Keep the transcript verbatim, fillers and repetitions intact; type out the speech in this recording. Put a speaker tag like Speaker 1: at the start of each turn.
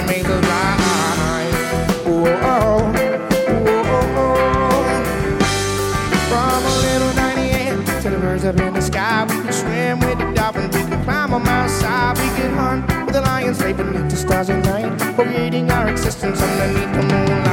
Speaker 1: makes us rise. Oh, oh, oh, oh, oh. From a little ninety-eight to the birds up in the sky, we could swim with the dolphins, we could climb on my side, we could hunt with the lions, stay beneath the stars at night, creating our existence underneath the moonlight.